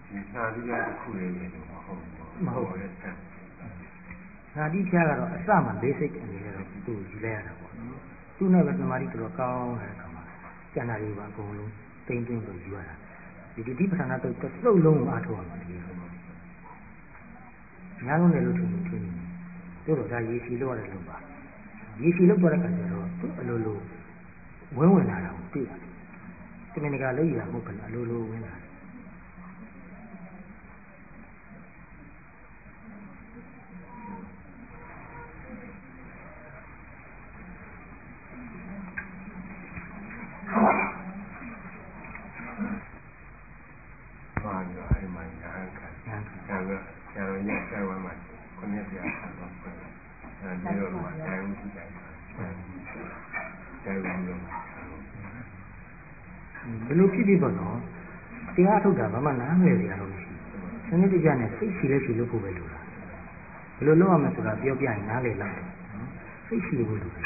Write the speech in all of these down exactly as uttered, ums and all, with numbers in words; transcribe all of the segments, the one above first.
ဒီစာတိကတစ်ခုလေးပဲမဟုတ်ဘူးမဟုတ်ဘူးနာတိဖြားကတော့အစမှ basic အနေနဲ့တော့သူ့ယူလိုက်ရတာပေါ့နော်သူ့နဲ့ပဲသမာဓိတော်တော်ကောင်းတဲ့အခါမှာကျန်တာတွေပါအကုန်လုံးသိမ့်သွင်းပြီးယူရတာဒီတိပဋ္ဌာနာတုတ်တစ်စုပ်လုံးကိုအားထုတ်ရမှာတကယ်လို့ညာလုံးတယ်လို့ထင်ထင်နေတို့တော့ဒါရေရှည်လို့ရတယ်လို့ပါရေရှည်လို့ပြောတဲ့အခါကျတော့သူ့အလိုလိုဝင်းဝင်လာတာကိုတွေ့ရတယ်တမင်တကာလို့ရမှုကအလိုလိုဝင်လာဘယ်လိုဖြစ်ဖြစ်ပေါ့နော်တရားထုတ်တာဘာမှနားမလည်စရာတော့မရှိဘူးစနစ်တကျနဲ့စိတ်ရှိလဲရှိလို့ဖို့ပဲလိုတာဘယ်လိုလုပ်ရမလဲဆိုတာပြောပြရင်နားလည်လောက်တယ်စိတ်ရှိဖို့လိုတယ်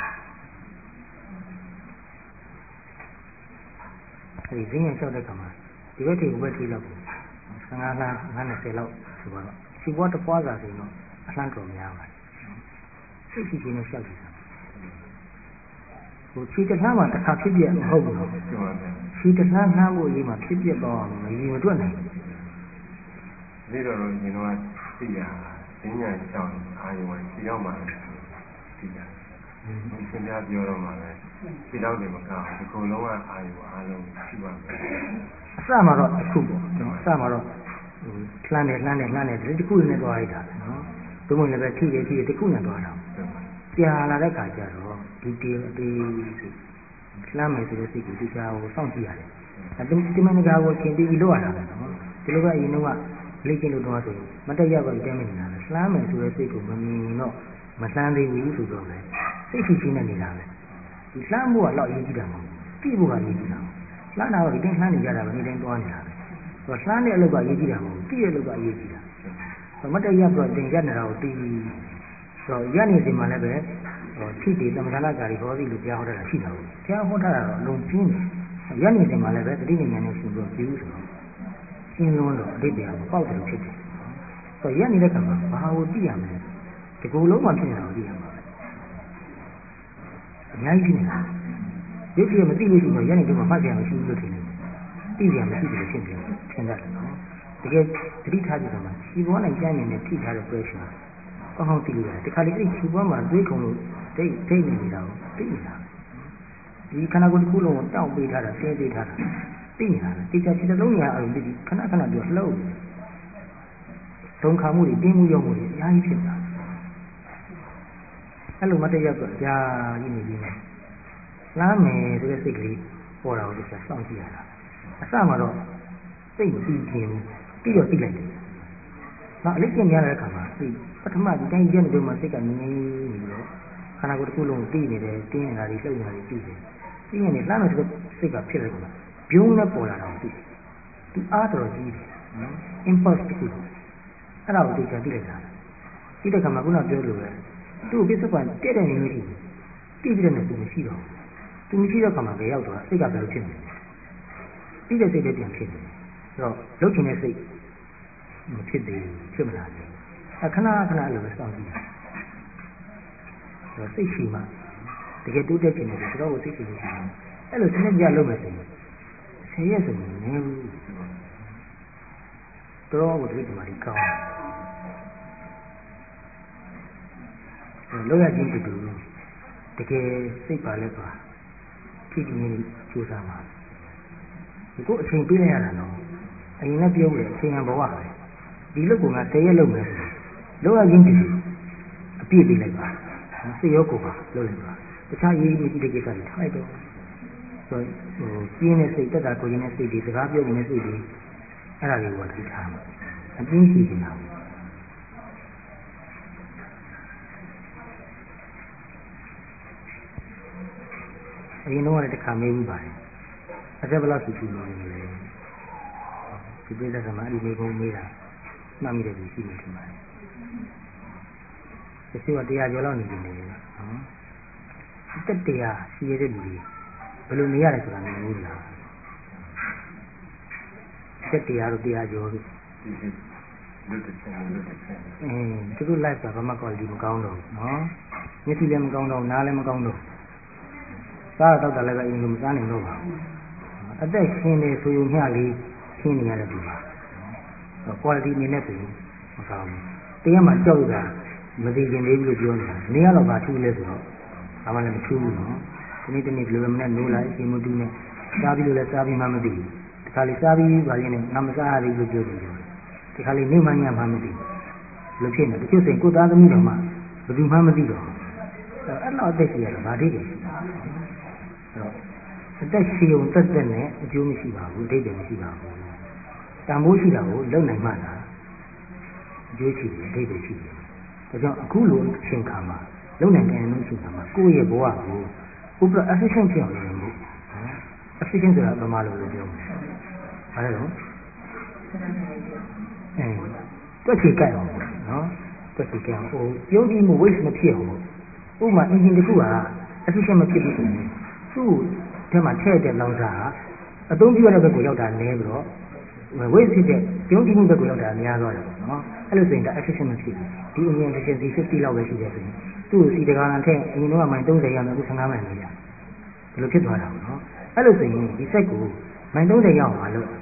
အဲဒီဈဉ္ညာလျှောက်တဲ့ခါမှာဒီဘက်ထိဘက်ထိလောက်ကိုဆယ်ငါးလမ်းငါးဆယ်လောက်ဆိုတော့ခြေပွားတစ်ပွားစာဆိုတော့အလှမ်းတော်များပါတယ်စိတ်ရှိခြင်းနဲ့လျှောက်ကြည့်တာဟိုခြေတစ်လှမ်းမှာတစ်ခါဖြစ်ပြမဟုတ်ဘူးနော်ခြေတစ်လှမ်းလှမ်းဖို့အရေးမှာဖြစ်ပြတော့မရေမတွက်နိုင်ဘူးဒီတော့တော့ညီတော်ကသိရဈဉ္ညာလျှောက်အာယုံကခြေတော့မှသိတာဒီသင်များပြောတော့မှလည်းခြေတော့တယ်မကောင်းဒီကုလုံးကအာယုံအားလုံးရှိပါမယ်အစမှာတော့တစ်ခုပေါ့နော်အစမှာတော့ဟိုလှမ်းတယ်လှမ်းတယ်လှမ်းတယ်ဒီတစ်ခုနဲ့သွားလိုက်တာနော်ဘုံမလည်းပဲထိတယ်ထိတယ်တစ်ခုနဲ့သွားတာကြာလာတဲ့ခါကျတော့ဒီတေးတေးလှမ်းမယ်ဆိုတဲ့စိတ်ကိုတရားကိုစောင့်ကြည့်ရတယ်ဒီဒီမန်ကာကိုချင်းပြီးပြီးလို့ရတာပဲနော်ဒီလိုပဲအရင်တော့ကလေ့ကျင့်လို့တော့ဆိုမတက်ရောက်ပဲတဲမနေတာပဲလှမ်းမယ်ဆိုတဲ့စိတ်ကိုမမြင်တော့မလှမ်းသေးဘူးဆိုတော့ပဲစိတ်ရှိရှိနဲ့နေတာပဲဒီလှမ်းဖို့ကတော့အရေးကြီးတာမဟုတ်ဘူးတိဖို့ကအရေးကြီးတာလှမ်းတာတော့ဒီတိုင်းလှမ်းနေကြတာပဲဒီတိုင်းသွားနေတာပဲဆိုတော့လှမ်းတဲ့အလုပ်ကအရေးကြီးတာမဟုတ်ဘူးတိတဲ့အလုပ်ကအရေးကြီးတာမတက်ရောက်တော့တင်ရက်နေတာကိုတီးဆိုတော့ရက်နေစီမှာလည်းပဲဟိုထိတည်သမထနာကာရီဘောဓိလို့ကြားဟောတာရှိတာဘူးကြားဟောတာတော့အလုံးပြင်းတယ်ရက်နေစီမှာလည်းပဲတတိယဉာဏ်နဲ့ရှင်ပြီးပြီးဆိုတော့ရှင်းလုံးတော့အတိတ်တရားမပေါက်တယ်လို့ဖြစ်တယ်ဆိုတော့ရက်နေတဲ့ခါမှာဘာကိုသိရမလဲဒီကုလုံးမှဖြစ်နေတာကိုသိရမှာပဲအများကြီးဖြစ်နေတာရုပ်ကြီးမသိလို့ရှိရင်ရက်နေတော့မှမှတ်ကြရမရှိဘူးလို့ထင်တယ်သိကြရမရှိဘူးလို့ဖြစ်တယ်ထင်တယ်နော်တကယ်တတိထားကြည့်တော့မှခြေပေါ်နဲ့ကြမ်းမြင်နဲ့ထိထားတဲ့ pressure ကောင်းကောင်းသိလို့ရတယ်ဒီခါလေးအဲ့ခြေပေါ်မှာတွေးခုံလို့ဒိတ်ဒိတ်နေနေတာကိုသိနေတာဒီခန္ဓာကိုယ်တစ်ခုလုံးကိုတောင့်ပေးထားတာတင်းပေးထားတာသိနေတာပဲဒီချာခြေလုံးညာအဲ့လိုသိပြီးခဏခဏပြောလှုပ်ဒုံခါမှုတွေတင်းမှုရောမှုတွေအများကြီးဖြစ်တာအဲ့လိုမတည့်ရောက်တော့ကြာကြီးနေပြီးလမ်းမယ်ဆိုတဲ့စိတ်ကလေးပေါ်တာကိုဒီချာစောင့်ကြည့်ရတာအစမှာတော့စိတ်မပြီးခြင်းဘူးပြီးတော့သိလိုက်တယ်နောက်အလေးကျင့်များတဲ့အခါမှာဒီပထမဒီတိုင်းရက်နေတော့မှစိတ်ကနေနေပြီးတော့ခန္ဓာကိုယ်တစ်ခုလုံးသိနေတယ်တင်းနေတာတွေလှုပ်နေတာတွေသိတယ်ပြီးရင်လှမ်းမယ်ဆိုတဲ့စိတ်ကဖြစ်တဲ့ကောင်မှာဘုံနဲ့ပေါ်လာတာကိုသိတယ်သူအားတော်ကြီးတယ်နော် impulse တစ်ခုအဲ့ဒါကိုသိချာသိလိုက်တာသိတဲ့ခါမှာခုနပြောလို့ပဲသူ့ပစ္စုပန်တဲ့တဲ့နေလို့ရှိရင်သိတဲ့နဲ့သူမရှိတော့သူမရှိတဲ့ခါမှာပဲရောက်သွားစိတ်ကဘယ်လိုဖြစ်မလဲသိတဲ့စိတ်တွေပြန်ဖြစ်တယ်ဆိုတော့လှုပ်ချင်တဲ့စိတ်မဖြစ်သေးဘူးဖြစ်မလာသေးဘူးအခဏခဏအဲ့လိုပဲစောင့်ကြည့်တယ်ဆိုတော့စိတ်ရှိမှတကယ်တိုးတက်ခြင်းနဲ့ဆိုတော့စိတ်ရှိလို့ရှိရင်အဲ့လိုစနစ်ကြလုပ်မယ်ဆိုရင်ဆယ်ရက်ဆိုရင်နည်းဘူးတော့ကိုတတိတမာတိကောင်းတယ်လောရချင်းတူတူတကယ်စိတ်ပါလဲပါကြည့်ကြည့်နေကြိုးစားမှာဒီကိုအချိန်ပေးလိုက်ရတာနော်အရင်လည်းပြောလို့အချိန်ရဘဝပဲဒီလုတ်ကငါဆယ်ရက်လုပ်မယ်ဆိုလောရချင်းတူတူအပြည့်ပေးလိုက်ပါစိတ်ရောကိုယ်ပါလုပ်လိုက်ပါတခြားရေးမကြည့်တဲ့ကိစ္စတွေထားလိုက်တော့ဆိုဟိုပြင်းတဲ့စိတ်တက်တာကိုရင်းတဲ့စိတ်တွေစကားပြောနေတဲ့စိတ်တွေအဲ့ဒါတွေကိုသိထားမှာအပြင်းရှိနေတာအရင်တော့လည်းတစ်ခါမေးဘူးပါတယ်အသက်ဘယ်လောက်ရှိပြီလဲဒီပြည့်တဲ့ကမှအဲ့ဒီမေးဖို့မေးတာမှတ်မိတဲ့သူရှိနေတယ်ပါတယ်တချို့ကတရားကျော်လောက်နေကြတယ်နော်တက်တရားရှိရတဲ့လူတွေဘယ်လိုနေရလဲဆိုတာမျိုးလားတက်တရားတို့တရားကျော်တို့ဒီလွတ်တဲ့ချက်နဲ့လွတ်တဲ့ချက်အင်းသူတို့ live ကဘာမှ quality မကောင်းတော့ဘူးနော်မျက်စိလည်းမကောင်းတော့နားလည်းမကောင်းတော့စားတော့တာလည်းပဲအရင်လိုမစားနိုင်တော့ပါဘူးအသက်ရှင်နေဆိုရုံမျှလေးရှင်းနေရတဲ့ဒီမှာ quality အနေနဲ့ဆိုရင်မကောင်းဘူးတရားမှကြောက်ရတာမသိခင်သေးဘူးလို့ပြောနေတာနေရတော့ဘာထူးလဲဆိုတော့ဘာမှလည်းမထူးဘူးနော်ဒီနေ့တနေ့ဒီလိုပဲမနဲ့နိုးလိုက်ရှင်မတူးနဲ့စားပြီးလို့လည်းစားပြီးမှမသိဘူးဒီခါလေးစားပြီးပါရင်လည်းငါမစားရသေးဘူးလို့ပြောတယ်ဒီခါလေးနေမှညမှမသိဘူးလို့ဖြစ်နေတချို့စိန်ကိုသားသမီးတော်မှဘယ်သူမှမသိတော့အဲ့တော့အသက်ရှိရတော့ဗာဒိတယ်ရှိအဲ့တော့အသက်ရှိုံသက်သက်နဲ့အကျိုးမရှိပါဘူးအဓိပ္ပာယ်မရှိပါဘူးတန်ဖိုးရှိတာကိုလုံနိုင်မှလားအကျိုးရှိတယ်အဓိပ္ပာယ်ရှိတယ်ဒါကြောင့်အခုလိုအချိန်ခါမှာလုံနိုင်တဲ့အမှုရှိတာမှာကိုယ့်ရဲ့ဘဝကိုဥပ္ပ efficient ဖြစ်အောင်လုပ်နေလို့ efficient ဆိုတာဘာမှလို့ပြောမှာဘာလဲတော့အဲတွက်ချေကြိုက်အောင်နော်တွက်ချေကြိုက်အောင်ဟိုပြုံးကြည့်မှု waste မဖြစ်အောင်ဥပမာ engine တစ်ခုက efficient မဖြစ်ဘူးဆိုရင်သူ့ထဲမှာထည့်တဲ့လောင်စာအသုံးပြုရတဲ့ဘက်ကိုရောက်တာနည်းပြီးတော့ waste ဖြစ်တဲ့ပြုံးကြည့်မှုဘက်ကိုရောက်တာများသွားတယ်ပေါ့နော်အဲ့လိုဆိုရင်ဒါ efficient မဖြစ်ဘူးဒီ engine efficiency 50လောက်ပဲရှိတယ်ဆိုရင်သူ့စီတကားလန်ထည့်အရင်တော့မိုင်30ရမယ်အခု15မိုင်ပဲရဘယ်လိုဖြစ်သွားတာပေါ့နော်အဲ့လိုဆိုရင်ဒီ set ကိုမိုင်30ရအောင်မလုပ်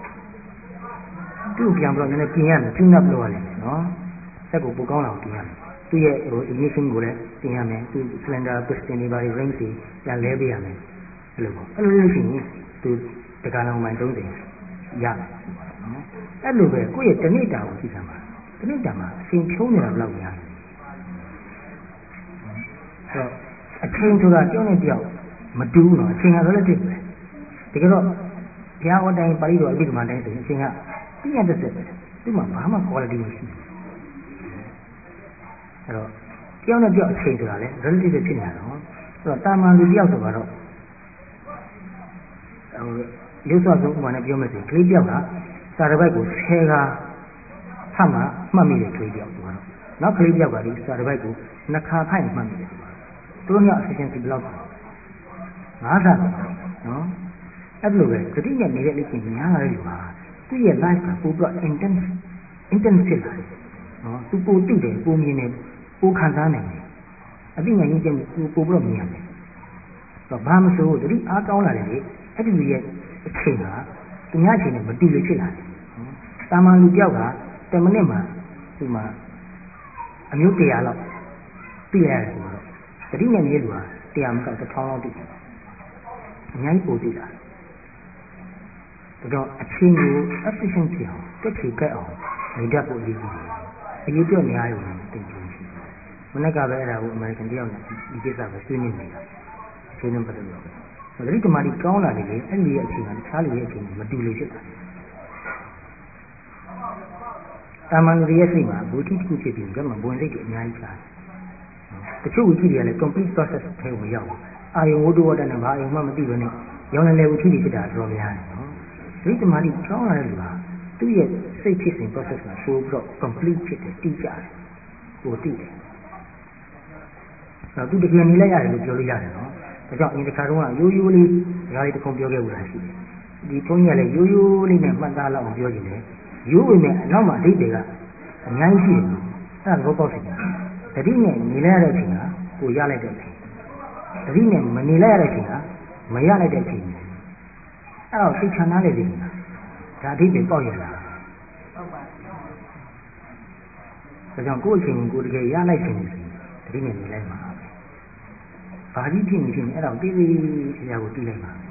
သူ့ပြန်ပြီးတော့နည်းနည်းပြင်ရမယ် tune up လုပ်ရလိမ့်မယ်နော် set ကိုပိုကောင်းလာအောင်ပြင်ရမယ်သူ့ရဲ့ဟို ignition ကိုလည်းပြင်ရမယ်သူ cylinder piston တွေဘာတွေ ring တွေပြန်လဲပေးရမယ်အဲ့လိုပေါ့အဲ့လိုလို့ရှိရင်သူတကားလန်မိုင်30ရမယ်နော်အဲ့လိုပဲကိုယ့်ရဲ့တနေ့တာကိုကြည့်ကြမှာတနေ့တာမှာအချိန်ဖြုံးနေတာဘယ်လောက်များလဲအဲ့တော့အချိန်ဆိုတာတယောက်နဲ့တယောက်မတူဘူးနော်အချိန်က relative ပဲတကယ်တော့ဘုရားဟောတိုင်းပါဠိတော်အဘိဓမ္မာတိုင်းဆိုရင်အချိန်ကပြည့်ရတဲ့စက်ပဲသူ့မှာဘာမှ quality မရှိဘူးအဲ့တော့တယောက်နဲ့တယောက်အချိန်ဆိုတာလေ relative ဖြစ်နေတာနော်အဲ့တော့တာမန်လူတယောက်ဆိုတော့ဟိုရုပ်စွာဆုံးဥပမာနဲ့ပြောမယ်ဆိုရင်ကလေးတယောက်ကစာတစ်ပိုက်ကိုဆယ်ခါဖတ်မှမှတ်မိတဲ့ကလေးတယောက်ဆိုတော့နောက်ကလေးတယောက်ကဒီစာတစ်ပိုက်ကိုနှစ်ခါဖတ်ရင်မှတ်မိတယ်ဆိုတော့သူတို့က efficiency ဘယ်လောက်လဲငါးဆပေါ့နော်အဲ့လိုပဲသတိနဲ့နေတဲ့လေ့ကျင့်များလာတဲ့လူဟာသူ့ရဲ့ life ကပိုပြီးတော့ intense intense ဖြစ်လာတယ်နော်သူပိုသိတယ်ပိုမြင်တယ်ပိုခံစားနိုင်တယ်အသိဉာဏ်ရင့်ကျက်မှုပိုပြီးတော့မြင်ရတယ်တော့ဘာမဆိုသတိအားကောင်းလာတယ်လေအဲ့ဒီလူရဲ့အချိန်ဟာသူများအချိန်နဲ့မတူလေဖြစ်လာတယ်နော်တာမန်လူတယောက်ကတမိနစ်မှာဒီမှာအမျိုးတရာလောက်သိရတယ်ဆိုတော့သတိနဲ့နေတဲ့လူဟာတရားမကောက်တစ်ထောင်လောက်သိတယ်အများကြီးပိုသိလာတယ်ဒါကြောင့်အချိန်ကို efficient ဖြစ်အောင်တက်ချေကြိုက်အောင်နေတတ်ဖို့အရေးကြီးတယ်အရေးပြောများရုံနဲ့သိချင်ရှိတယ်မနေ့ကပဲအဲ့ဒါကို American တယောက်နဲ့ဒီကိစ္စပဲဆွေးနွေးနေတာအချိန်နဲ့ပတ်သက်လို့သတိတမာတိကောင်းလာတယ်လေအဲ့ဒီရဲ့အချိန်ကတခြားလူရဲ့အချိန်နဲ့မတူလေဖြစ်တာတာမန်လူတွေရဲ့စိတ်မှာဘူတိတစ်ခုဖြစ်ပြီးကြမှာဘဝင်စိတ်တွေအများကြီးရှားတချို့ဝိကြီးတွေကလည်း complete process ထဲကိုရောက်အာယုံဝတ္တဝတ္တနဲ့ဘာအာယုံမှမသိဘဲနဲ့ရောင်းနေလေဝိကြီးတွေဖြစ်တာတော်တော်များတယ်နော်သတိတမာတိကောင်းလာတဲ့လူဟာသူ့ရဲ့စိတ်ဖြစ်စဉ် process မှာပို့ပြီးတော့ complete ဖြစ်တယ်တိကျတယ်ကိုသိတယ်အဲ့တော့သူတကယ်နေလိုက်ရတယ်လို့ပြောလို့ရတယ်နော်ဒါကြောင့်အရင်တစ်ခါတုန်းကရိုးရိုးလေးစကားလေးတစ်ခုပြောခဲ့လို့လားရှိတယ်ဒီဘုန်းကြီးကလည်းရိုးရိုးလေးနဲ့မှတ်သားလောက်အောင်ပြောနေတယ်ရိုးဝင်နဲ့နောက်မှအဓိပ္ပာယ်ကအများကြီးရှိတယ်နော်အဲ့ဒါသဘောပေါက်စီတယ်တတိနဲ့နေလိုက်ရတဲ့အချိန်ကကိုရလိုက်တဲ့အချိန်တတိနဲ့မနေလိုက်ရတဲ့အချိန်ကမရလိုက်တဲ့အချိန်အဲ့တော့သိချာနာလေသေးတယ်ဒါအဓိပ္ပာယ်ပေါက်ရလားပေါက်ပါဒါကြောင့်ကိုယ့်အချိန်ကိုတကယ်ရလိုက်ခြင်းလို့ဆိုရင်တတိနဲ့နေလိုက်မှာဘာကြီးဖြစ်နေဖြစ်နေအဲ့ဒါကိုတေးသေးချာချာကိုသိလိုက်ပါ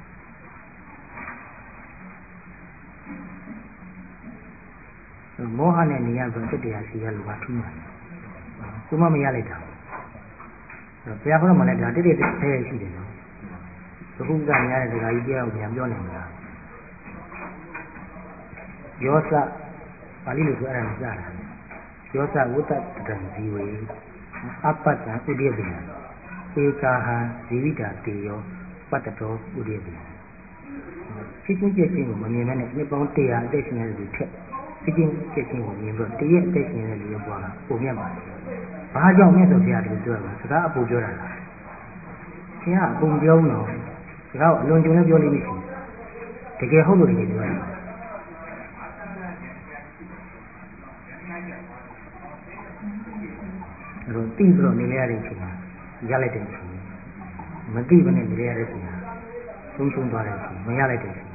မောဟနဲ့နေရပြီးတက်တရားစီရလို့ပါထူးမှာကိုမမရလိုက်တာဘုရားခေါ်တော့မှလည်းဒါတိတိတစ်ထဲရှိတယ်နော်ဘုဟုကများတဲ့ဒကာကြီးတရားကိုပြန်ပြောနေမှာယောသပါဠိလိုဆိုအဲ့ဒါမစတာယောသဝတ္တတံဇီဝေအပတ္တံဥဒိယပိယဧကာဟံဇီဝိတာတေယောပတ္တတောဥဒိယပိယဖြစ်ချင်းပြည့်ချင်းကိုမမြင်မဲနဲ့နှစ်ပေါင်းတရားအသက်ရှင်ရတဲ့လူထက်ဖြစ်ချင်းပြည့်ချင်းကိုမြင်ပြီးတော့တရက်အသက်ရှင်ရတဲ့လူရဲ့ဘဝကပုံမြတ်ပါတယ်ဘာကြောင့်မြတ်စွာဘုရားဒီလိုပြောတာလဲစကားအပူပြောတာလားဘုရားအပူပြောဘူးနော်စကားကိုအလွန်ကြုံနဲ့ပြောလို့မရှိတကယ်ဟုတ်လို့တကယ်ပြောတာအဲ့တော့သိပြီးတော့နေရတဲ့အချိန်မှာရလိုက်တဲ့အချိန်မသိဘဲနဲ့နေရတဲ့အချိန်ဆုံးရှုံးသွားတဲ့အချိန်မရလိုက်တဲ့အချိန်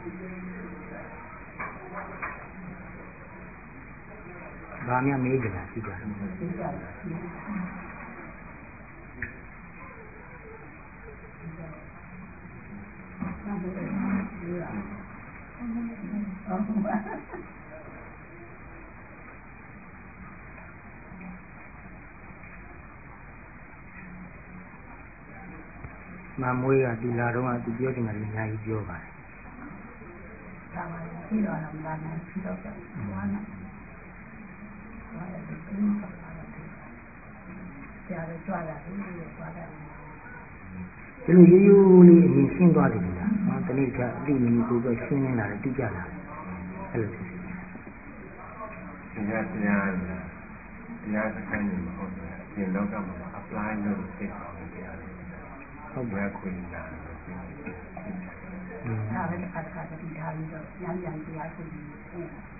ဘာမှမေးကြတာရှိကြတယ်မမွေးကဒီလာတော့ကသူပြောချင်တယ်အများကြီးပြောပါတယ်။ဒါမှပြီးတော့တော့လာနိုင်ပြီးတော့ဝါနာဝါရတယ်ဒီလိုဆက်လာတယ်။ကြာတော့ကြွားတာဒီလိုကြွားတယ်။ဒီလိုရိုးရိုးလေးအရင်ရှင်းသွားတယ်ဗျာ။နော်တနေ့ကအတိအမြင်ကိုပဲရှင်းနေတာလည်းသိကြတာ။အဲ့လိုဖြစ်တယ်။တရားတရားတရားစခန်းကြီးမဟုတ်ဘူး။ဒီလောကမှာ apply လုပ်သိအောင်တရားလေးဟုတ်ပါခွင့်လာတယ်။ဒါပဲတစ်ခါတစ်ခါတတိထားပြီးတော့ရမ်းရမ်းတရားရှိနေတယ်။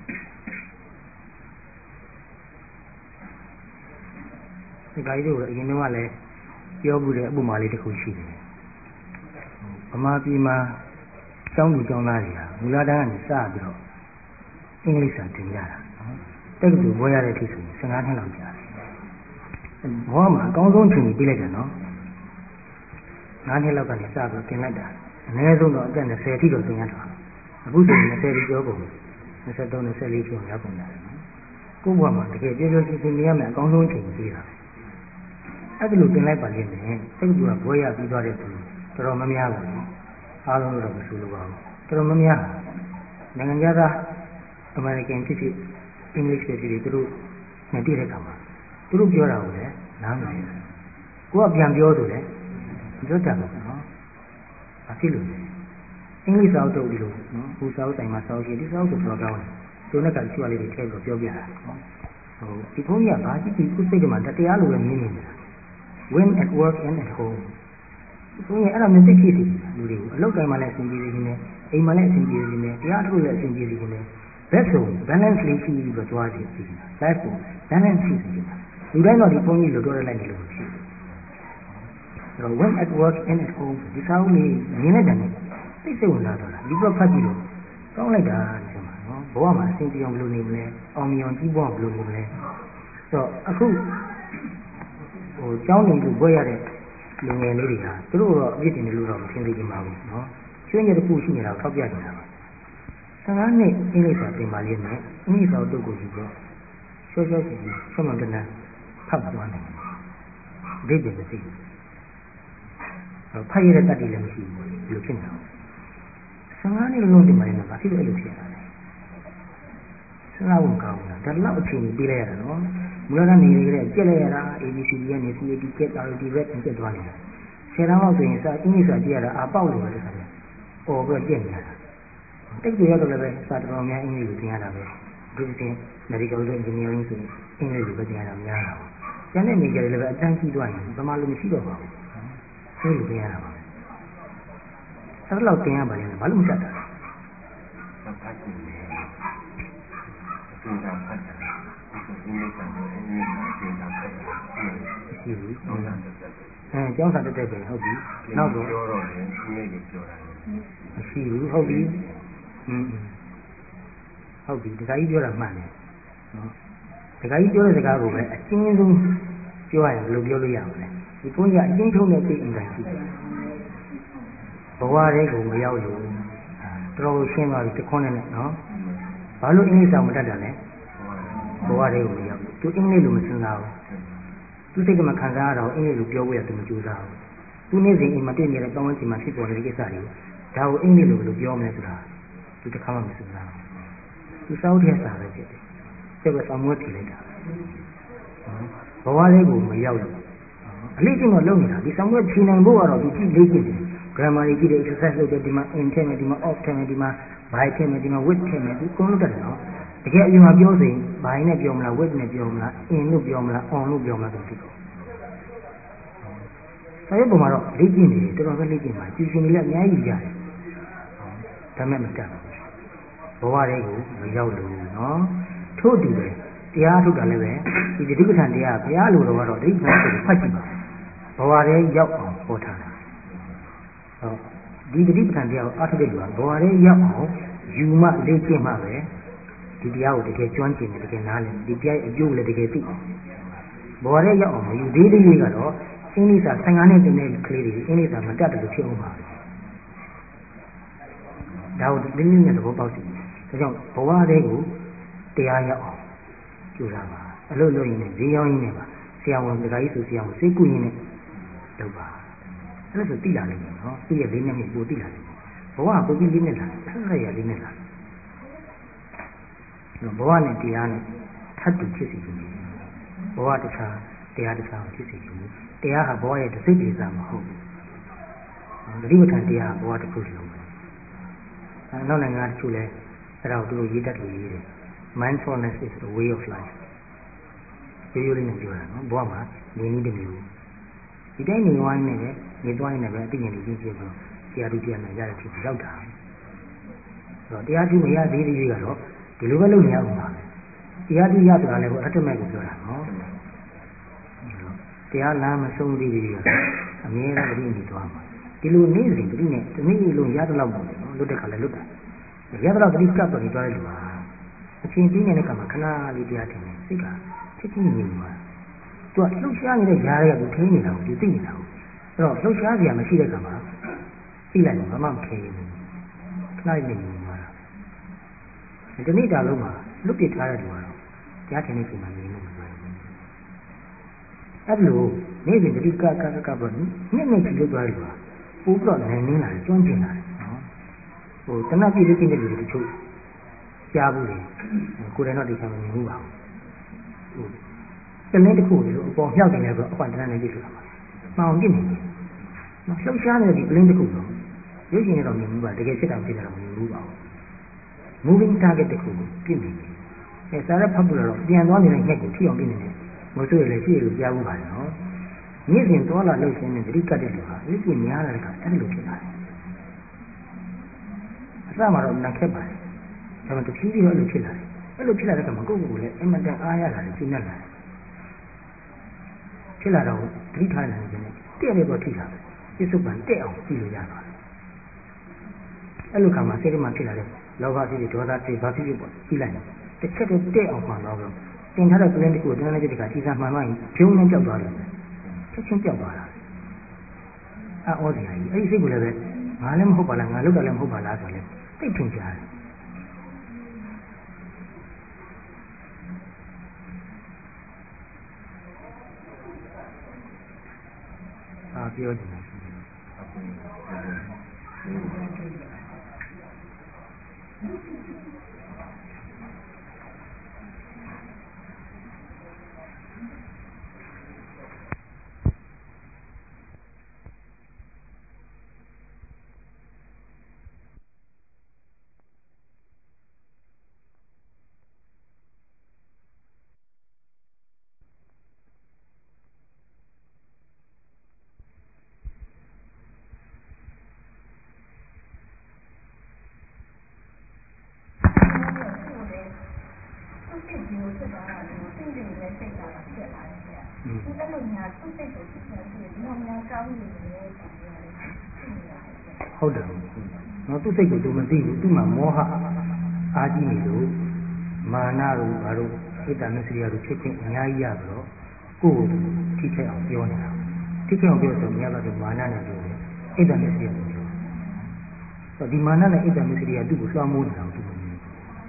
ဒီဂိုင်းတို့အရင်တော့လည်းပြောမှုတဲ့အပူမာလေးတစ်ခုရှိတယ်။ဗမာပြည်မှာကျောင်းသူကျောင်းသားတွေကမူလတန်းကနေစပြီးတော့အင်္ဂလိပ်စာသင်ကြတာ။တက္ကသိုလ်ဘွဲရတဲ့အထိဆိုရင်ဆယ်ငါးနှစ်လောက်ကြာတယ်။ဘောမှာအကောင်းဆုံးအချိန်ကြီးပြလိုက်တယ်နော်။ငါးနှစ်လောက်ကနေစပြီးတော့တင်လိုက်တာအနည်းဆုံးတော့အသက်၂၀အထိတော့သင်ရတာအခုဆိုရင်၂၀ကျော်ကုန်၂၃ ၂၄ကျော်ရောက်ကုန်တယ်ကိုယ့်ဘဝမှာတကယ်ပြောပြောရှင်းရှင်းနေရမယ်အကောင်းဆုံးအချိန်ကြီးတာအဲ့ဒါလိုသင်လိုက်ပါလိမ့်မယ်တက္ကသိုလ်ကဘွဲရပြီးသွားတဲ့သူတော်တော်များများပါလေအားလုံးတော့မဆိုလိုပါဘူးတော်တော်များများနိုင်ငံသားအမေရိကန်ဖြစ်ဖြစ်အင်္ဂလိပ်ဖြစ်ဖြစ်သူတို့နဲ့တွေ့တဲ့အခါမှာသူတို့ပြောတာကိုလည်းနားမလည်ဘူးကိုကပြန်ပြောဆိုတယ်ပြောကြမှာနော်အဖြစ်လို့အင်္ဂလိပ်စာအုပ်တို့ဒီလိုနော်ဟိုစာအုပ်ဆိုင်မှာစာအုပ်ရှိဒီစာအုပ်ဆိုတော့ကောင်းတယ်သူနဲ့ကတချို့လေးတွေထည့်ပြီးပြောပြတာဟိုဒီဘုန်းကြီးကဘာကြည့်ကြည့်ကိုစိတ်ကမှတရားလိုပဲမြင်နေတာ when at work and at home ဘုန်းကြီးအဲ့ဒါမျိုးသိဖြစ်စီလူတွေကိုအလုပ်တိုင်းမှာလည်းအဆင်ပြေနေတယ်အိမ်မှာလည်းအဆင်ပြေနေတယ်တရားထုတ်လည်းအဆင်ပြေနေတယ်ဘက်ဆုံး balance လေးရှိပြီးတော့ကြွားစီစီ life ကို balance ရှိစီလူတိုင်းတော့ဒီဘုန်းကြီးလိုပြောရလိုက်နေလို့မရှိဘူးအဲ့တော့ when at work and at home ဒီစာအုပ်လေးမြင်လိုက်တယ်သိစိတ်ဝင်စားသွားတာဒီဘက်ဖတ်ကြည့်လို့ကောင်းလိုက်တာဒီမှာနော်ဘဝမှာအဆင်ပြေအောင်ဘယ်လိုနေမလဲအောင်မြင်အောင်ကြီးပွားအောင်ဘယ်လိုနေမလဲဆိုတော့အခုဟိုကျောင်းနေလို့ဘွဲရတဲ့လူငယ်လေးတွေဟာသူတို့တော့အပြစ်တင်တယ်လို့တော့မထင်သေးကြပါဘူးနော်ကျွေးရတဲ့ခုရှိနေတာကိုထောက်ပြနေတာပါဆယ်ငါးနှစ်အင်္ဂလိပ်စာသင်ပါလိမ့်မယ်အင်္ဂလိပ်စာတုတ်ကိုယူတော့ရှော့ရှော့စီစီဆွမ်းမတန်းဖတ်သွားနိုင်တယ်ဒီပြင်မရှိဘူးဖတ်ရတဲ့တတ်တည်လည်းမရှိဘူးဘယ်လိုဖြစ်နေတာဆယ်ငါးနှစ်လုံးတင်ပါလိမ့်မယ်ဘာဖြစ်လို့အဲ့လိုဖြစ်ရတာလဲစဉ်းစားဖို့ကောင်းတာဒါတော့အချိန်ကြီးပေးလိုက်ရတာနော်မူလကနေရတဲ့ကြက်လိုက်ရတာ A B C D ကနေ C A D ကြက် R D red နဲ့ကြက်သွားနေတာဆယ်တန်းလောက်ဆိုရင်စာအင်္ဂလိပ်စာကြည့်ရတာအပေါက်လို့ပဲတခါတည်းအော်ပြီးကြက်နေရတာတိတ်ကြရတော့လည်းပဲစာတော်များအင်္ဂလိပ်ကိုသင်ရတာပဲဒီပြင် medical engineering ဆိုရင်အင်္ဂလိပ်လိုပဲသင်ရတာများတာပေါ့ကျန်တဲ့နေကြတယ်လည်းပဲအတန်းကြီးသွားရင်ဘာမှလို့မရှိတော့ပါဘူးသိလို့သင်ရတာပါအဲ့လောက်သင်ရပါလိမ့်မယ်ဘာလို့မတတ်တာလဲဖတ်ကြည့်တယ်သင်တာဖတ်တာအင်္ဂလိပ်စာနဲ့အင်္ဂလိပ်စာသင်တာဖတ်တာရှိဘူးဟုတ်လားအဲကျောင်းစာတက်တက်ပဲဟုတ်ပြီနောက်တော့ပြောတော့တယ်အင်္ဂလိပ်လိုပြောတာမရှိဘူးဟုတ်ပြီอืมဟုတ်ပြီတခါကြီးပြောတာမှန်တယ်နော်တခါကြီးပြောတဲ့စကားကိုပဲအကျဉ်းဆုံးပြောရရင်ဘယ်လိုပြောလို့ရမလဲဒီဘုန်းကြီးကအကျဉ်းထုံးနဲ့သိအင်္ဂါရှိတယ်ဘဝတွေကိုမရောက်လို့တော်တော်ရှင်းသွားပြီတခွန်းနဲ့နော်ဘာလို့အင်္ဂလိပ်စာမတတ်တာလဲဘဝတွေကိုမရောက်သူအင်္ဂလိပ်လိုမစဉ်းစားဘူးသူစိတ်ကမှခံစားရတော့အင်္ဂလိပ်လိုပြောဖို့ရသူမကြိုးစားဘူးသူနေ့စဉ်အိမ်မှာတွေ့နေတဲ့တောင်းဝန်းချင်မှာဖြစ်ပေါ်နေတဲ့ကိစ္စတွေကိုဒါကိုအင်္ဂလိပ်လိုဘယ်လိုပြောမလဲဆိုတာသူတစ်ခါမှမစဉ်းစားဘူးသူစောက်တဲ့စာပဲဖြစ်တယ်ကျုပ်ကစောင်းမွေးဖြေလိုက်တာဘဝတွေကိုမရောက်လို့အလေးချင်းတော့လုပ်နေတာဒီစောင်းမွေးဖြေနိုင်ဖို့ကတော့သူကြည့်လေ့ကျင့်တယ်grammar တွေကြည့်တယ် exercise လုပ်တယ်ဒီမှာ in ထည့်မယ်ဒီမှာ off ထည့်မယ်ဒီမှာ by ထည့်မယ်ဒီမှာ with ထည့်မယ်ဒီအကုန်လုံးတက်တယ်နော်တကယ်အပြင်မှာပြောဆိုရင် by နဲ့ပြောမလား with နဲ့ပြောမလား in လို့ပြောမလား on လို့ပြောမလားဆိုဖြစ်တော့ဆရာပုံမှာတော့လေ့ကျင့်နေတယ်တော်တော်ပဲလေ့ကျင့်ပါကျူရှင်တွေလည်းအများကြီးရတယ်ဒါမဲ့မတတ်ဘူးဘဝတွေကိုမရောက်လို့နော်ထို့တူပဲတတရားထုတ်တာလည်းပဲဒီတတိပဋ္ဌာန်တရားဘုရားလိုတော်ကတော့တတိပဋ္ဌာန်ကိုဖတ်ကြည့်ပါဘဝထဲရောက်အောင်ဟောထားတာဟောဒီတတိပဋ္ဌာန်တရားကိုအားထုတ်တဲ့လူကဘဝထဲရောက်အောင်ယူမှလေ့ကျင့်မှပဲဒီတရားကိုတကယ်ကျွမ်းကျင်တယ်တကယ်နားလည်ဒီတရားရဲ့အကျိုးလည်းတကယ်သိဘဝထဲရောက်အောင်မယူသေးသေးလေးကတော့အင်းလေးစာဆယ်ငါနှစ်တင်တဲ့ကလေးတွေအင်းလေးစာမတတ်တယ်လို့ဖြစ်အောင်ပါဒါကိုလင်းလင်းနဲ့သဘောပေါက်စီဒါကြောင့်ဘဝထဲကိုတရားရောက်အောင်ကြိုးစားပါအလုပ်လုပ်ရင်းနဲ့ဈေးရောင်းရင်းနဲ့ပါဆရာဝန်ဒကာကြီးဆိုဆရာဝန်စိတ်ကူးရင်းနဲ့လုပ်ပါအဲ့လိုဆိုသိလာလိမ့်မယ်နော်သူ့ရဲ့လေးနဲ့မှုပိုသိလာလိမ့်မယ်ဘဝပိုပြီးလေးနဲ့လာဆက်ဆက်ရလေးနဲ့လာဘဝနဲ့တရားနဲ့ထပ်တူဖြစ်စီခြင်းဘဝတခြားတရားတခြားဖြစ်စီခြင်းတရားဟာဘဝရဲ့တစ်စိတ်ဒေသမဟုတ်ဘူးတတိပဋ္ဌာန်တရားဘဝတစ်ခုလုံးပဲအဲနောက်နိုင်ငံတချို့လဲအဲ့ဒါကိုသူတို့ရေးတတ်လို့ရေးတယ် mindfulness is a way of life ရိုးရိုးလေးနဲ့ပြောတာနော်ဘဝမှာနေနည်းတစ်မျိုးဒီတိုင်းနေဝိုင်းနေပဲနေသွားရင်လည်းပဲအသိဉာဏ်ကြီးကြီးပြီးတော့တရားသူတရားနာရတဲ့ဖြစ်ရောက်တာဆိုတော့တရားသူမရသေးသေးကတော့ဒီလိုပဲလုပ်နေရအောင်ပါပဲတရားသူရဆိုတာလည်းအထက်မဲ့ကိုပြောတာနော်တရားလမ်းမဆုံးသေးသေးကတော့အမြဲတမ်းတတိနေသွားမှာဒီလိုနေ့စဉ်တတိနဲ့တနေ့လုံးရသလောက်ပေါ့နော်လွတ်တဲ့ခါလည်းလွတ်တာရသလောက်တတိကပ်တော့နေသွားတဲ့လူဟာအချင်းချင်းနေတဲ့ကမှာခဏလေးတရားထင်တယ်စိတ်ကချက်ချင်းငြိမ်သွားသူကလှုပ်ရှားနေတဲ့ຢာတွေကသူထိန်းနေတာကိုသူသိနေတာကိုအဲ့တော့လှုပ်ရှားစရာမရှိတဲ့ကမှာသိလိုက်ရင်ဘာမှမခဲဘူးခဏလေးနေငြိမ်သွားတာဒီနေ့တာလုံးမှာလွတ်ပြထားတဲ့လူကတော့တရားထင်နေချိန်မှာငြိမ်လို့မပြောဘူးအဲ့လိုနေ့စဉ်တတိကကကကပေါ့နှစ်နှစ်ချီလို့ပြောရလို့ပို့ပြီးတော့နိုင်နေလာတယ်ကျွမ်းကျင်လာတယ်နော်ဟိုတနတ်ပြည့်လေးချင်းတဲ့လူတွေတချို့ကြားဘူးလေကိုယ်တိုင်တော့ဒီကံမမြင်ဘူးပါဘူးဟိုတလင်းတစ်ခုကိုအပေါ်မြောက်တင်လဲဆိုတော့အခွင့်တနတ်နဲ့ပြည့်လို့တာပါမှောင်ပြစ်နေတယ်နော်လှုပ်ရှားနေတဲ့ဒီပလင်းတစ်ခုတော့ရုပ်ရှင်ရတော့မြင်ဘူးပါတကယ်ဖြစ်တာဖြစ်တာတော့မမြင်ဘူးပါဘူး moving target တစ်ခုကိုပြစ်နေတယ်အဲစားရဖတ်ဘူးတော့ပြန်သွားနေတဲ့ညက်ကိုထိအောင်ပြစ်နေတယ်မဆိုးရလည်းရှိရလို့ကြားဘူးပါနော်နေ့စဉ်သွားလာလှုပ်ရှားနေတဲ့တတိကတ်တဲ့လူဟာအစ်ပြင်းများလာတဲ့ကအဲ့လိုဖြစ်လာတယ်အစမှာတော့နံခက်ပါတယ်ဒါမှတဖြည်းဖြည်းတော့အဲ့လိုဖြစ်လာတယ်အဲ့လိုဖြစ်လာတဲ့ကမှာကိုယ့်ကိုယ်ကိုလည်းအင်မတန်အားရလာတယ်ကျဉ်းနေလာတယ်ဖြစ်လာတော့တတိထားနေတယ်တဲ့တဲ့တော့ထိတာပြစ္ဆုတ်ပံတဲ့အောင်ကြည့်လို့ရသွားတယ်အဲ့လိုခါမှာစိတ်ထဲမှာဖြစ်လာတဲ့လောဘဖြစ်ဖြစ်ဒေါသဖြစ်ဘာဖြစ်ဖြစ်ပေါ့ကြည့်လိုက်တစ်ချက်တည်းတဲ့အောင်မှန်တော့တော့တင်ထားတဲ့ပလင်းတစ်ခုကိုတန်းတန်းပြစ်တကကြီးစားမှန်တော့ရင်ဖြုံးနဲ့ကြောက်သွားတယ်ချက်ချင်းကြောက်သွားတာအော်စရာကြီးအဲ့ဒီစိတ်ကိုလည်းပဲငါလည်းမဟုတ်ပါလားငါလုပ်တာလည်းမဟုတ်ပါလားဆိုတော့လေသိထင်ကြတယ်အာပြောတယ်ဟုတ်တယ်နော်သူ့စိတ်ကိုသူမသိဘူးသူ့မှာမောဟအားကြီးနေလို့မာနတို့ဘာလို့ဣတ္တမစ္စရိယတို့ဖြစ်ခြင်းအများကြီးရပြီးတော့ကိုယ်ကိုထိခိုက်အောင်ပြောနေတာထိခိုက်အောင်ပြောဆိုမြတ်စွာဘုရားမာနနဲ့ပြောတယ်ဣတ္တမစ္စရိယနဲ့ပြောတယ်ဆိုတော့ဒီမာနနဲ့ဣတ္တမစ္စရိယသူ့ကိုလွှမ်းမိုးနေတာကိုသူမမြင်ဘူး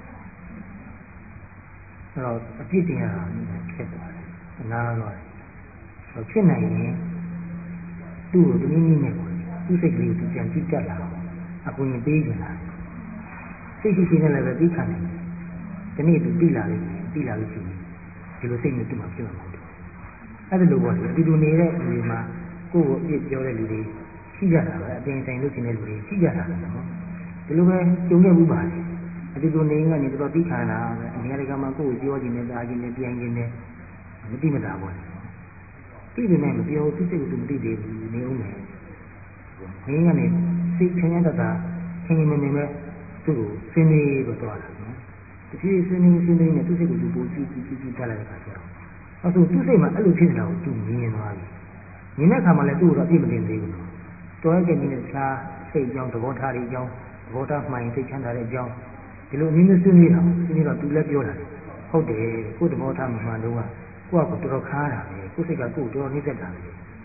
အဲ့တော့အပြစ်တင်ရတာခက်သွားတယ်အနာသွားတယ်ဆိုဖြစ်နိုင်ရင်သူ့ကိုတနည်းနည်းနဲ့ပေါ့သူ့စိတ်ကလေးကိုပြန်ကြည့်တတ်လာအောင်အကူရင်ပေးနေတာစိတ်ရှိရှိနဲ့လည်းပဲပြီးခံတယ်ဒီနေ့သူပြီးလာလိမ့်မယ်ပြီးလာလို့ရှိရင်ဒီလိုစိတ်မျိုးသူ့မှာဖြစ်မှာမဟုတ်ဘူးအဲ့ဒါလိုပေါ့လေအတူတူနေတဲ့လူတွေမှာကိုယ့်ကိုအပြစ်ပြောတဲ့လူတွေရှိကြတာပဲအပြင်ဆိုင်လို့ရှိနေတဲ့လူတွေရှိကြတာပဲနော်ဒီလိုပဲကြုံခဲ့မှုပါတယ်အတူတူနေကနေတော့ပြီးခံတာပဲအများကမှကိုယ့်ကိုပြောခြင်းနဲ့တားခြင်းနဲ့ပြန်ခြင်းနဲ့မတိမတာပေါ့လေသိတယ်နဲ့မပြောသူစိတ်ကိုသူမသိသေးဘူးနေဦးမယ်နေကနေစိတ်ချမ်းသာတာချင်းချင်းမင်းမင်းပဲသူ့ကိုစင်းနေတော့သွားတာနော်တဖြည်းဖြည်းစင်းစင်းနဲ့သူ့စိတ်ကိုသူပိုကြည့်ကြည့်ကြည့်ကြည့်ထားလိုက်တဲ့ခါကျတော့အဲဆိုသူ့စိတ်မှာအဲ့လိုဖြစ်နေတာကိုသူမြင်သွားပြီမြင်တဲ့အခါမှာလည်းသူ့ကိုတော့အပြစ်မတင်သေးဘူးနော်တော်ရဲ့ကနေ့နဲ့တခြားစိတ်အကြောင်းသဘောထားတွေအကြောင်းသဘောထားမှန်ရင်စိတ်ချမ်းသာတဲ့အကြောင်းဒီလိုအမျိုးမျိုးဆွေးနွေးတာဆွေးနွေးတော့သူလည်းပြောတာဟုတ်တယ်ကိုယ်သဘောထားမမှန်တော့ကကိုယ့်အကူတော်တော်ခါးတာပဲကိုယ်စိတ်ကကိုယ်တော်တော်နှိမ့်သက်တာပဲ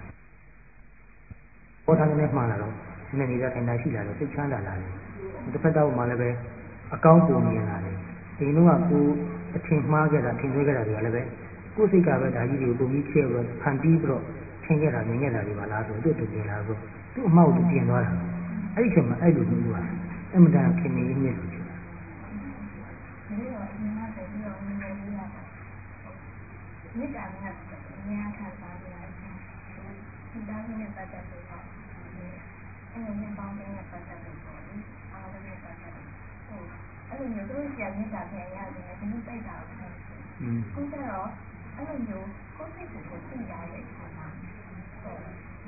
ဘောထားနဲ့မှန်လာတော့ဒီနေ့နေတာထိုင်တာရှိလာတယ်စိတ်ချမ်းသာလာတယ်တစ်ဖက်တော့မှလည်းပဲအကောင်းပုံမြင်လာတယ်ဒီလိုကကိုအထင်မှားခဲ့တာထင်သွင်းခဲ့တာတွေကလည်းပဲကိုယ်စိတ်ကပဲဒါကြီးတွေကိုပုံပြီးချဲ့ပြီးတော့ဖန်ပြီးပြီးတော့ထင်ခဲ့တာမြင်ခဲ့တာတွေပါလားဆိုတော့သူ့သူမြင်လာဆိုသူ့အမောက်သူပြင်သွားတာအဲ့ဒီချိန်မှာအဲ့လိုမျိုးကအမှန်တန်ခင်မင်းမြင့်လို့ဖြစ်တာမေတ္တာနဲ့ဉာဏ်ခံစားရတဲ့ဒီသားနဲ့ပတ်သက်လို့ပေါ့အဲ့လိုမျိုးပေါင်းတဲ့ပတ်သက်လို့ပေါ့အားလုံးနဲ့ပတ်သက်လို့ဟိုအဲ့လိုမျိုးတို့ကြာမေတ္တာပြန်ရတယ်ဒီလိုစိတ်တာကိုอืมကိုကျတော့အဲ့လိုမျိုးကိုယ်စိတ်ကိုသိရတဲ့အခါမှာဟို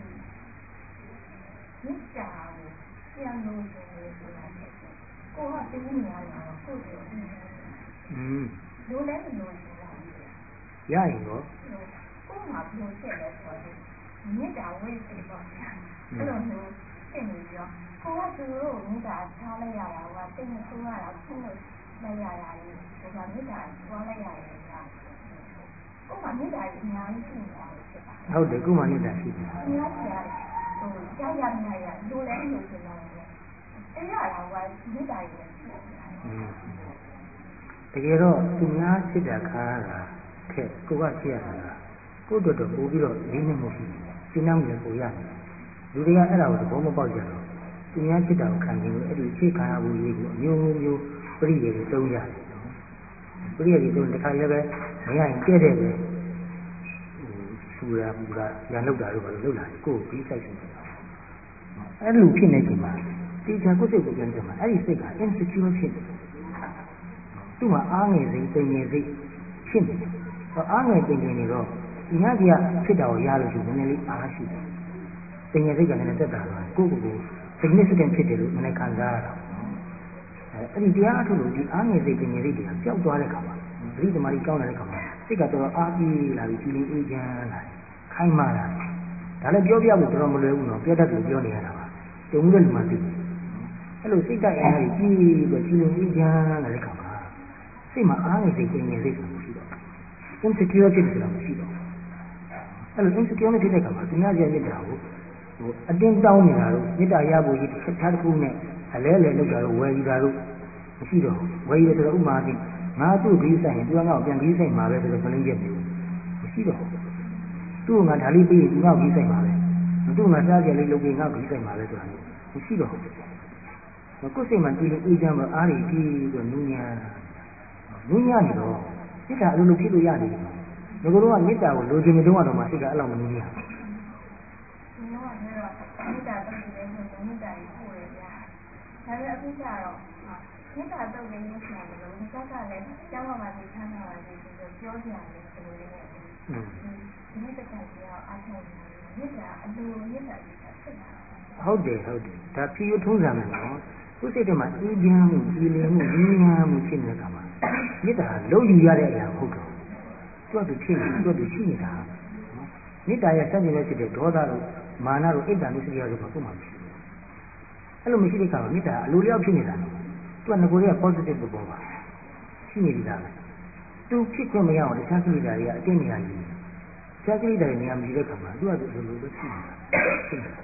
မေတ္တာကိုပြန်လို့ရတယ်ဆိုတာကိုကသိနေရတာကိုယ်ကိုသိတယ်อืมလိုလဲမလို့ရရင်ရောကိုယ်မှာဘလို့ဖြစ်လဲဆိုတော့မေတ္တာဝိသေပေါ့ဗျာအဲ့လိုမျိုးဖြစ်နေပြီးတော့ကိုကသူတို့မေတ္တာထားလိုက်ရတာကတိတ်မဆိုးရတာဖုန်းလို့လိုက်ရတာလေဒီကမေတ္တာသွားလိုက်ရတယ်ကကိုယ်မှာမေတ္တာကြီးအများကြီးရှိနေတာဖြစ်တာဟုတ်တယ်ကိုယ်မှာမေတ္တာရှိတယ်အများကြီးရတယ်ဟိုကြားရနေရလိုလဲလို့ဆိုတော့တရားတော်ကမေတ္တာကြီးရှိတယ်တကယ်တော့သူများချစ်တာခါတာထက်ကိုကချစ်ရတာလားကိုယ့်အတွက်တော့ပို့ပြီးတော့လေးနက်မှုရှိတယ်စိတ်နှံမှုလည်းပိုရတယ်လူတွေကအဲ့ဒါကိုသဘောမပေါက်ကြတော့သူများချစ်တာကိုခံခြင်းလို့အဲ့ဒီချစ်ခံရမှုလေးကိုအမျိုးမျိုးပရိယေတွေသုံးကြတယ်နော်ပရိယေတွေသုံးတခါလည်းပဲမရရင်တဲ့တဲ့ပဲဟိုဆူရာပူရာရန်လောက်တာတို့ဘာလို့လောက်လာတယ်ကိုယ်ကိုပြီးဆိုင်ဆိုင်အဲ့လိုဖြစ်နေချိန်မှာတေချာကိုယ်စိတ်ကိုပြန်ကြည့်မှာအဲ့ဒီစိတ်က insecure ဖြစ်နေသူ့မှာအားငယ်စိတ်ပိန်ငယ်စိတ်ဖြစ်နေတယ်အားငယ်ပိန်ငယ်နေတော့ဒီညာကြီးကဖြစ်တာကိုရလို့ရှိရင်နည်းနည်းလေးအားရှိတယ်ပိန်ငယ်စိတ်ကလည်းတက်တာသွားကိုယ့်ကိုယ်ကို significant ဖြစ်တယ်လို့နည်းနည်းခံစားရတာအဲအဲ့ဒီတရားအထုတ်လို့ဒီအားငယ်စိတ်ပိန်ငယ်စိတ်တွေကပျောက်သွားတဲ့ခါမှာပရိသမารီကောင်းလာတဲ့ခါမှာစိတ်ကတော်တော်အားပြေးလာပြီးကြည်လင်အေးချမ်းလာတယ်ခိုင်မာလာတယ်ဒါလည်းပြောပြဖို့တော်တော်မလွယ်ဘူးနော်ပြောတတ်တယ်ပြောနေရတာပါတုံမှုတဲ့လူမှသိတယ်အဲ့လိုစိတ်ကအင်အားကြီးပြီးတော့ကြည်လင်အေးချမ်းလာတဲ့ခါမှာစိတ်မှာအားငယ်စိတ်ပိန်ငယ်စိတ်ဆိုတာမရှိတော့ insecure ဖြစ်တယ်ဆိုတာမရှိတော့အဲ့လို insecure ဖြစ်တဲ့ခါမှာသူများရဲ့မေတ္တာကိုဟိုအတင်းတောင်းနေတာတို့မေတ္တာရဖို့ကြီးတစ်ခါတစ်ခုနဲ့အလဲလဲလောက်တာတို့ဝယ်ယူတာတို့မရှိတော့ဝယ်ယူတယ်ဆိုတော့ဥမာဖြင့်ငါသူ့ဂိမ်းဆိုင်ရင်သူကငါ့ကိုပြန်ဂိမ်းဆိုင်မှာပဲဆိုတော့မလင်းချက်မျိုးမရှိတော့သူ့ကငါဒါလေးပြီးရင်သူငါ့ကိုဂိမ်းဆိုင်မှာပဲသူ့ကငါစားကြလေးလုပ်ပြီးငါ့ကိုဂိမ်းဆိုင်မှာပဲဆိုတာမျိုးမရှိတော့ကိုယ်စိတ်မှာကြည်လင်အေးချမ်းတော့အားရပြီးတော့နူးညံ့နူးညံ့နေတော့မေတ္တာအလိုလိုဖြစ်လို့ရနေတယ်ငါတို့ကမေတ္တာကိုလိုချင်နေတော့မှစိတ်ကအဲ့လောက်မနူးညံ့ဘူးကျွန်တော်ကတော့မေတ္တာတုတ်တယ်ဆိုတော့မေတ္တာကိုပို့ရပြဒါပေမဲ့အခုကျတော့မေတ္တာတုတ်တယ်လို့ဆိုတယ်လို့ဒီကကလည်းကျောင်းမှာဒီခန်းမှာဒီပြောကြတယ်ဆိုလို့လည်းဒီမေတ္တာကြီးအောင်အားထုတ်နေမေတ္တာအလိုမေတ္တာကြီးဖြစ်တာဟုတ်တယ်ဟုတ်တယ်ဒါဖြည်းဖြည်းထုံးစံမယ်နော်ကိုယ်စိတ်ထဲမှာအေးချမ်းမှုကြည်လင်မှုနူးညံ့မှုဖြစ်နေတဲ့အခါမှာမေတ္တာလုံးယူရတဲ့အရာမဟုတ်တော့သူ့အတူဖြစ်နေသူ့အတူရှိနေတာမေတ္တာရဲ့စัจ jin ပဲဖြစ်တဲ့ဒေါသတို့မာနတို့အိတ်တန်တို့စိတ်ရတို့ဘာကိုမှမရှိဘူးအဲ့လိုမရှိတဲ့အခါမှာမေတ္တာအလိုလျောက်ဖြစ်နေတာနော်သူကငကိုယ်ရဲ့ positive သဘောပါရှိနေပြီသားပဲသူဖြစ်ခွင့်မရအောင်တခြားကိလေသာတွေကအတင်းနေရာယူတခြားကိလေသာတွေနေရာမယူတဲ့အခါမှာသူကသူအလိုလိုပဲဖြစ်နေတာဖြစ်နေတာ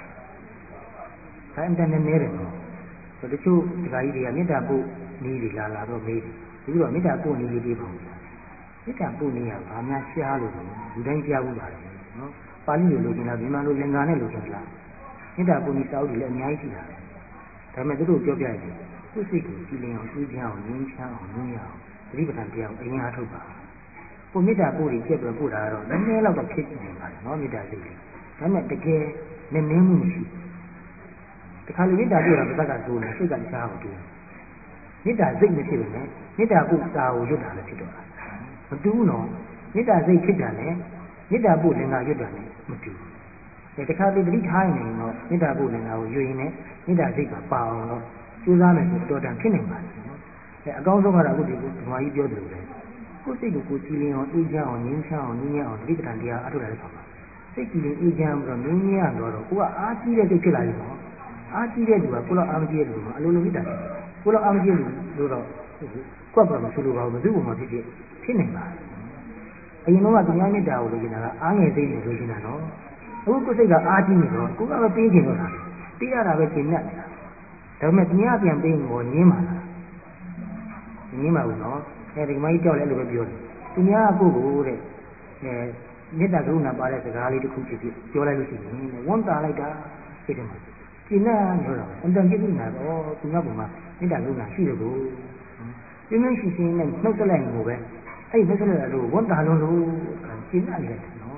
ဒါအင်တာနက်နဲ့တယ်နော်ဆိုတချို့ဒကာကြီးတွေကမေတ္တာပို့နေပြီလာလာတော့မေးတယ်ပြီးတော့မေတ္တာပို့နေလေးပေးပါဦးမေတ္တာပို့နေရဘာများရှားလို့လူတိုင်းကြားဘူးပါတယ်နော်ပါဠိလိုလိုချင်တာမြန်မာလိုလင်္ကာနဲ့လိုချင်လားမေတ္တာပို့နေစာအုပ်တွေလည်းအများကြီးရှိတာပဲဒါပေမဲ့သူတို့ပြောပြရတယ်ကိုယ်စိတ်ကိုကြည်လင်အောင်အေးချမ်းအောင်ငြိမ်းချမ်းအောင်နူးညံ့အောင်သတိပဋ္ဌာန်တရားကိုအရင်အားထုတ်ပါကိုမေတ္တာပို့ပြီးကြက်ပြီးပို့တာကတော့နည်းနည်းတော့ဖြစ်နေပါတယ်နော်မေတ္တာစိတ်လေးဒါပေမဲ့တကယ်နည်းနည်းမှုမရှိတခါလေမေတ္တာပို့တာပါးစပ်ကဆိုးနေစိတ်ကတခြားအောင်တူမေတ္တာစိတ်မဖြစ်ပဲနဲ့မေတ္တာပို့စာကိုရွတ်တာလည်းဖြစ်တော့တာမတူဘူးနော်မေတ္တာစိတ်ဖြစ်တာနဲ့မေတ္တာပို့လင်္ကာရွတ်တာနဲ့မတူဘူးတခါလေတတိထားနေရင်တော့မေတ္တာပို့လင်္ကာကိုရွတ်ရင်လည်းမေတ္တာစိတ်ပါပါအောင်တော့ကြိုးစားမယ်ဆိုတော့တော်တန်ဖြစ်နိုင်ပါတယ်နော်အဲအကောင်းဆုံးကတော့အခုဒီဓမ္မကြီးပြောတယ်လို့ပဲကိုယ်စိတ်ကိုကိုယ်ကြည်လင်အောင်အေးချမ်းအောင်ငြိမ်းချမ်းအောင်ငြိမ်းချမ်းအောင်တတိပဌာန်တရားအထုလာတဲ့ခါမှာစိတ်ကြည်လင်အေးချမ်းပြီးတော့ငြိမ်းချမ်းတော့တော့ကိုကအားကြီးတဲ့စိတ်ဖြစ်လာပြီနော်အားကြီးတဲ့လူကကိုယ်တော့အားမကြီးတဲ့လူကအလိုလိုမေတ္တာဖြစ်ကိုယ်တော့အားမကြီးတဲ့လူလို့တော့ကွက်ပြမဆိုလိုပါဘူးဘယ်သူ့ဘုံမှာဖြစ်ဖြစ်ဖြစ်နေပါအရင်တော့ကသူများမေတ္တာကိုလိုချင်တာကအားငယ်စိတ်နဲ့လိုချင်တာနော်အခုကိုယ်စိတ်ကအားကြီးနေတော့ကိုကပဲပေးချင်တော့တာပေးရတာပဲကျင့်တတ်နေတာဒါပေမဲ့သူများပြန်ပေးငေါ်ညင်းပါလားညင်းပါဘူးနော်အဲဒီမကြီးကြောက်လဲအဲ့လိုပဲပြောတယ်သူများကကိုယ့်ကိုတဲ့အဲမေတ္တာကရုဏာပါတဲ့စကားလေးတစ်ခုဖြစ်ဖြစ်ပြောလိုက်လို့ရှိရင်ဝန်တာလိုက်တာစိတ်ထဲမှာကျင့်တတ်နေတော့အန်တန်ပြည့်စုံတာတော့သူများပုံမှာမေတ္တာကရုဏာရှိတယ်ကိုပြင်းပြင်းရှိရှိနဲ့နှုတ်ဆက်လိုက်ကိုပဲအဲ့ဒီနှုတ်ဆက်လိုက်လို့ဝန်တာလုံးလို့ကျင့်တတ်နေလိုက်တာနော်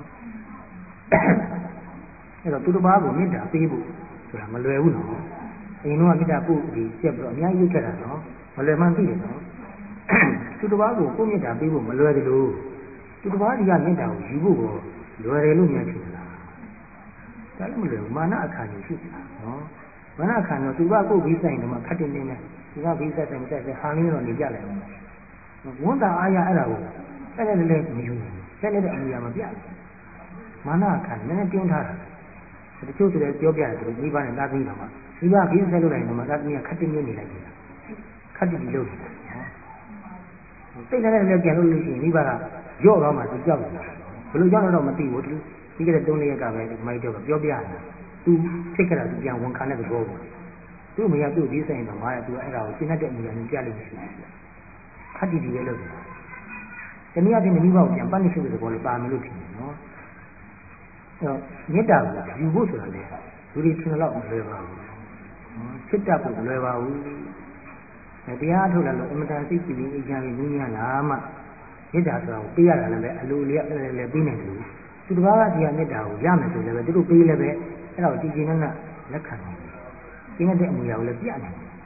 အဲ့တော့သူတစ်ပါးကိုမေတ္တာပေးဖို့ဆိုတာမလွယ်ဘူးနော်အရင်တော့မေတ္တာပို့ဒီဆက်ပြီးတော့အများကြီးလုပ်ခဲ့တာနော်မလွယ်မှန်းသိတယ်နော်သူတစ်ပါးကိုကိုယ်မေတ္တာပေးဖို့မလွယ်တယ်လို့သူတစ်ပါးစီကမေတ္တာကိုယူဖို့ကိုလွယ်တယ်လို့များထင်လားဒါလည်းမလွယ်ဘူးမာနအခါကြီးရှိတာနော်မာနအခါတော့သူကကိုယ်ပြီးဆိုင်တယ်မှာခတ်တင်နေမယ်သူကပြီးဆိုင်တယ်မဆိုင်တယ်ဟာလင်းတော့နေကြလိုက်အောင်ဝန်တာအားရအဲ့ဒါကိုဆက်လက်လည်းမယူနိုင်ဆက်လက်တဲ့အမူအရာမပြဘူးမာနအခါနည်းနည်းတင်းထားတာတချို့ဆိုလည်းပြောပြတယ်သူမိဘနဲ့သားသမီးတော်မှာမိဘပြီးဆိုင်လို့လိုက်တော့မှသားသမီးကခတ်တင်နေနေလိုက်တယ်ခတ်တီလို့နေတာနော်စိတ်နဲ့လည်းပြန်လို့လို့ရှိရင်မိဘကကြော့သွားမှသူကြောက်နေတာဘယ်လိုကြောက်တော့မသိဘူးသူပြီးခဲ့တဲ့သုံးလရက်ကပဲဒီမိုက်တော့ပြောပြနေတာသူဖြစ်ခဲ့တာသူပြန်ဝန်ခံတဲ့သဘောပေါ့သူ့မရသူ့ပြီးဆိုင်တော့မှသူအဲ့ဒါကိုရှင်းတတ်တဲ့အမူအရာမျိုးပြလို့မရှိဘူးခတ်တီတီပဲလို့ဆိုတာတနည်းအားဖြင့်မိဘကိုပြန်ပတ်နေချုပ်တဲ့သဘောလေးပါမယ်လို့ထင်တယ်နော်အဲ့တော့မေတ္တာကိုယူဖို့ဆိုတာလေလူတွေထင်တော့မလွယ်ပါဘူးချစ်တတ်ဖို့မလွယ်ပါဘူးတရားထုတ်လာလို့အမတန်စိတ်ကြည်လင်အေးချမ်းပြီးငြိမ်းချမ်းလာမှမေတ္တာဆိုတာကိုပေးရတာလည်းပဲအလိုလျောက်လည်းလည်းပေးနိုင်တယ်လို့သူတစ်ပါးကဒီကမေတ္တာကိုရမယ်ဆိုလည်းပဲသူတို့ပေးလည်းပဲအဲ့ဒါကိုကြည်ကျင်နဲ့လက်ခံနိုင်တယ်ကျင့်တဲ့အမူအရာကိုလည်းပြနိုင်တယ်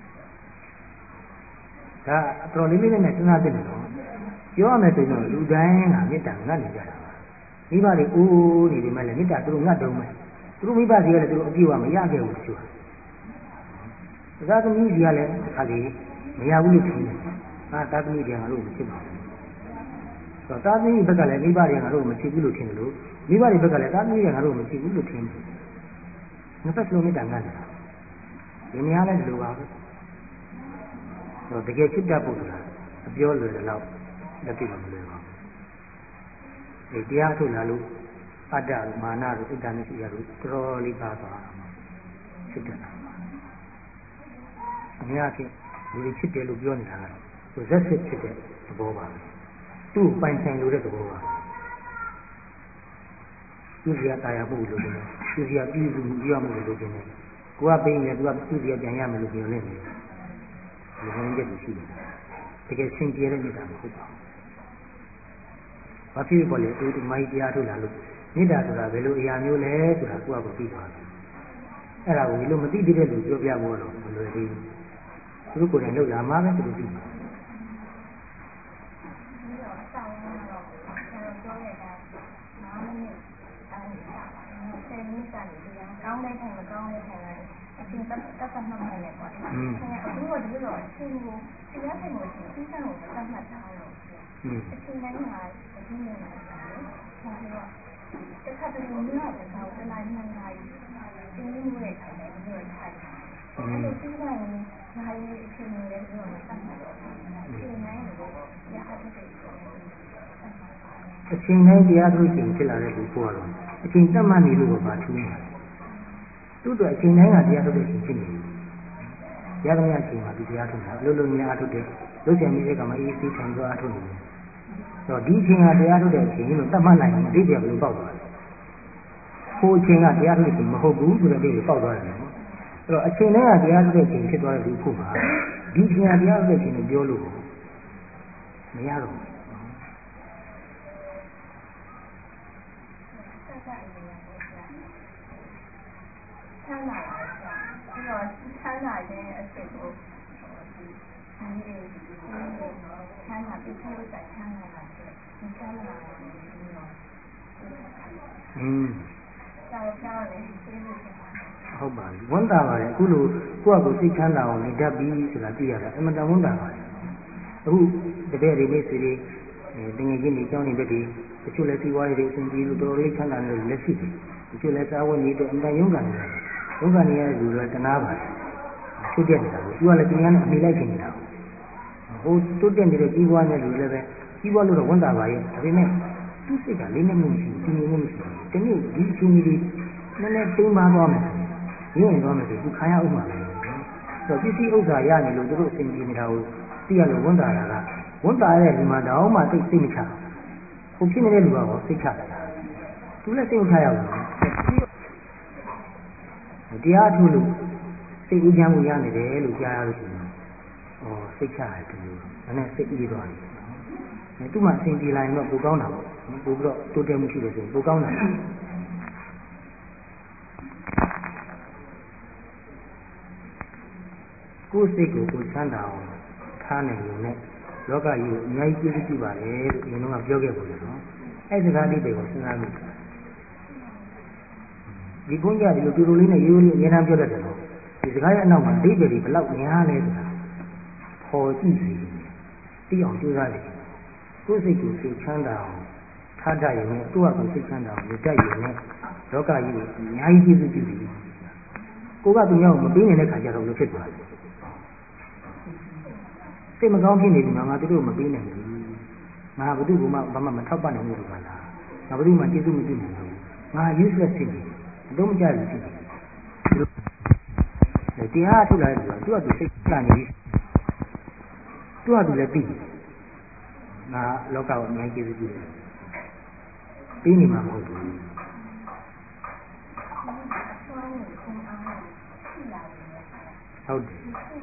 ဒါအတော်လေးလေးနဲ့စဉ်းစားသင့်တယ်နော်ပြောရမယ်ဆိုရင်လူတိုင်းကမေတ္တာငတ်နေကြတာပါမိဘတွေအိုးနေပြီမဲ့လည်းမေတ္တာသူတို့ငတ်တုံးမယ်သူတို့မိဘစီကလည်းသူတို့အပြည့်အဝမရခဲ့ဘူးတချို့သာသမီကြီးကလည်းအခါလေးမရဘူးလို့ထင်တယ်။ဟာသာသမီတွေကငါတို့မချစ်ပါဘူး။ဆိုတော့သာသမီဘက်ကလည်းမိဘတွေကငါတို့မချစ်ဘူးလို့ထင်တယ်လို့မိဘတွေဘက်ကလည်းသာသမီတွေကငါတို့မချစ်ဘူးလို့ထင်တယ်။နှစ်ဖက်လုံးမေတ္တာငတ်နေတာ။ဒီနေရာလည်းဒီလိုပါပဲ။ဆိုတော့တကယ်ချစ်တတ်ဖို့ဆိုတာအပြောလွယ်တယ်လို့လက်တွေ့မလွယ်ပါဘူး။ဒီတရားထုတ်လာလို့အတ္တမာနတို့ဣဒ္ဓမရှိရတို့တော်တော်လေးပါသွားတာ။ချစ်တတ်တာအများကြီးလူတွေချစ်တယ်လို့ပြောနေတာကတော့ဇက်စစ်ဖြစ်တဲ့သဘောပါပဲသူ့ပိုင်ဆိုင်လို့တဲ့သဘောပါသူစီကတာယာမှုလို့ပြောတယ်သူစီကပြည်စုမှုပြောမှုလို့ပြောတယ်ကိုကပေးရင်သူကသူစီကပြန်ရမယ်လို့ပြောနေတယ်ဒီလိုမျိုးကြည့်ရှိတယ်တကယ်စင်ကြယ်တဲ့မေတ္တာမဟုတ်ပါဘူးဘာဖြစ်ပေါ်လဲသူဒီမိုင်းတရားထုတ်လာလို့မေတ္တာဆိုတာဘယ်လိုအရာမျိုးလဲဆိုတာကိုကကိုသိသွားတယ်အဲ့ဒါကိုဒီလိုမသိသေးတဲ့လူပြောပြဖို့တော့မလွယ်သေးဘူးသူတို့ကိုယ်တိုင်လောက်လာမှပဲသူတို့သိမှာကောင်းတဲ့ထိုင်မကောင်းတဲ့ထိုင်လိုက်အချင်းတက်တက်မှတ်မှတ်နဲ့ပေါ့။อืมအခုတော့ဒီလိုအချင်းကိုတရားထိုင်လို့ရှိရင်အချင်းကိုတက်မှတ်ထားတော့။อืมအချင်းတိုင်းမှာဒီနေ့မှာဆက်ပြီးတော့တစ်ခါတည်းမျိုးနဲ့တော့တလိုက်မှန်လိုက်ဒီလိုမျိုးနဲ့ထိုင်တယ်ဒီလိုထိုင်တယ်။အဲ့လိုပြီးမှရင်ဒါရေးအချင်းတွေလည်းဒီလိုတက်မှတ်တော့အချင်းတိုင်းကိုတရားထုတ်တယ်အချိန်တိုင်းတရားထုတ်ချိန်ဖြစ်လာတဲ့လူပေါ်တော့အချိန်တတ်မှတ်နေလို့ဘာထူးမှာသူ့အတွက်အချိန်တိုင်းကတရားထုတ်တဲ့ချိန်ဖြစ်နေတယ်။တရားသမားအချိန်မှာဒီတရားထုတ်တာအလုံးလုံးများအထုတ်တယ်။လုတ်ချင်နေတဲ့ကမှအေးအေးထိုင်ကြအထုတ်နေတယ်။ဆိုတော့ဒီအချိန်ကတရားထုတ်တဲ့အချိန်လို့တတ်မှတ်နိုင်ရင်အဓိပ္ပာယ်ဘယ်လိုပေါက်သွားလဲ။ဟိုအချိန်ကတရားထုတ်တဲ့အချိန်မဟုတ်ဘူးဆိုတဲ့အဓိပ္ပာယ်ပေါက်သွားတယ်နော်။အဲ့တော့အချိန်တိုင်းကတရားထုတ်တဲ့အချိန်ဖြစ်သွားတဲ့လူဖို့မှာဒီအချိန်ကတရားထုတ်တဲ့အချိန်ကိုပြောလို့မရတော့ဘူးချမ်းသာပါပြီးတော့ချမ်းသာခြင်းအဖြစ်ကိုဒီဒီလေးဒီလေးချမ်းသာပြီးချမ်းသာချမ်းသာတာဒီချမ်းသာอืมကြောက်ကြောက်လေးသိလို့ဖြစ်ပါဟုတ်ပါပြီဝန်တာပါလေအခုလိုကိုယ့်အကူစိတ်ချမ်းသာအောင်နေတတ်ပြီဆိုတာသိရတာအမှန်တန်ဝန်တာပါလေအခုတပည့်တွေမိတ်ဆွေတွေတင်ငယ်ချင်းတွေကြောင်းနေဘက်တွေတချို့လည်းစီးပွားရေးတွေအဆင်ပြေလို့တော်တော်လေးချမ်းသာနေလို့လက်ရှိတယ်တချို့လည်းစားဝတ်နေအတွက်အမှန်ရုံးကန်နေတယ်ရုံးကန်နေရတဲ့လူတွေကတနာပါတယ်ချို့တက်နေတာကိုသူကလည်းသူများနဲ့အမိလိုက်ဖြစ်နေတာဟိုတိုးတက်နေတဲ့ကြီးပွားနေတဲ့လူတွေလည်းပဲကြီးပွားလို့တော့ဝန်တာပါရဲ့ဒါပေမဲ့သူစိတ်ကလေးနဲ့မှုမရှိဘူးတည်ငြိမ်မှုမရှိဘူးတနေ့ဒီအချိန်ကြီးနည်းနည်းတင်းပါသွားမယ်ဆိုရင်ရင်းရင်သွားမယ်ဆိုသူခံရအောင်ပါပဲဆိုတော့ပစ္စည်းဥစ္စာရနေလို့သူတို့အစဉ်ပြေနေတာကိုသိရလို့ဝန်တာတာကဝန်တာတဲ့လူမှတောင်းမှစိတ်စိတ်မချဟိုဖြစ်နေတဲ့လူကရောစိတ်ချတယ်သူလည်းစိတ်မချရဘူးတရားထုလို့စိတ်အေးချမ်းမှုရနေတယ်လို့ကြားရလို့ရှိရင်ဩစိတ်ချရတယ်သူဒါနဲ့စိတ်အေးသွားတယ်သူ့မှာအစဉ်ပြေလာရင်တော့ပိုကောင်းတာပေါ့ပိုပြီးတော့တိုးတက်မှုရှိတယ်ဆိုရင်ပိုကောင်းတာကိုယ်စိတ်ကိုကိုယ်ချမ်းသာအောင်ထားနိုင်ရင်လည်းလောကကြီးကိုအများကြီးကျေးဇူးပြုပါတယ်လို့အရင်ကပြောခဲ့ပုံတယ်နော်အဲ့စကားအတိတ်ကိုစဉ်းစားမိဒီဘုန်းကြီးကဒီလိုတူတူလေးနဲ့ရိုးရိုးလေးအများအားပြောတတ်တယ်နော်ဒီစကားရဲ့အနောက်မှာအတိတ်တွေဘယ်လောက်များလဲဆိုတာပေါ်ကြည့်စီသိအောင်ကြိုးစားတယ်ကိုယ်စိတ်ကိုစိတ်ချမ်းသာအောင်ထားတတ်ရင်လည်းကိုယ့်ဟာကိုယ်စိတ်ချမ်းသာအောင်နေတတ်ရင်လည်းလောကကြီးကိုအများကြီးကျေးဇူးပြုတယ်ကိုကသူများကိုမပေးနိုင်တဲ့ခါကျတော့လို့ဖြစ်သွားတယ်စိတ်မကောင်းဖြစ်နေပြီမှာငါတို့မပေးနိုင်ဘူးငါဘု து ကမှဘာမှမထောက်ပံ့နိုင်ဘူးလို့ပါလားငါဘု து မှကျေးဇူးမပြုနိုင်ဘူးငါ useless ဖြစ်နေအတော့မကြဘူးဖြစ်နေတရားထုတ်လာတယ်ဆိုတော့သူကသူစိတ်ကနေပြီသူကသူလည်းသိငါလောကကိုအများကြီးကျေးဇူးပြုတယ်ပြီးနေမှာမဟုတ်ဘူးဟုတ်တယ်